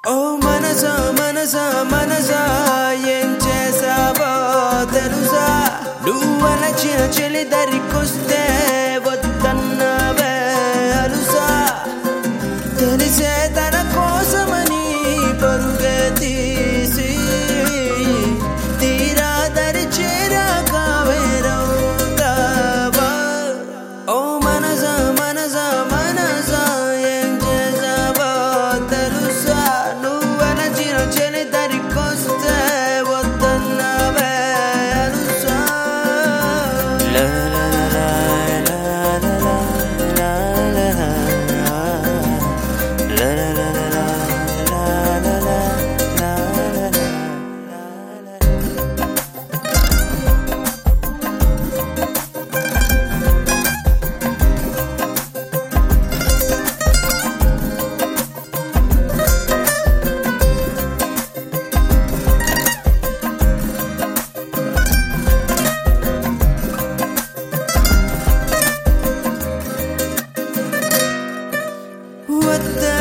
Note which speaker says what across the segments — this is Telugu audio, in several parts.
Speaker 1: ఓ మనసా మనసా మనసా ఏం చేసావో తెలుసా నువ్వలచిన చెలి దరికొస్తే వద్దన్నావే అలుసా తెలిసే తన కోసమని పరుగే తీసి తీరా దరి చేరాక వేరవుతావా ఓ మనసా మనసా మనసా ఏం చేసావో తెలుసా నువ్వలచిన చెలి దరికొస్తే వద్దన్నావే అలుసా వద్దే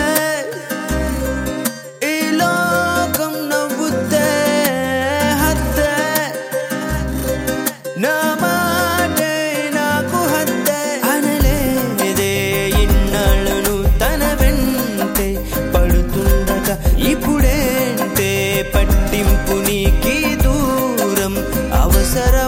Speaker 1: ఈ లోకం నవ్వుతే హద్దే నా మాటే నాకు హద్దే అనలేదే ఇన్నాళ్ళను తన వెంటే పడుతుండగా ఇప్పుడేంటే పట్టింపు నీకీ దూరం అవసరం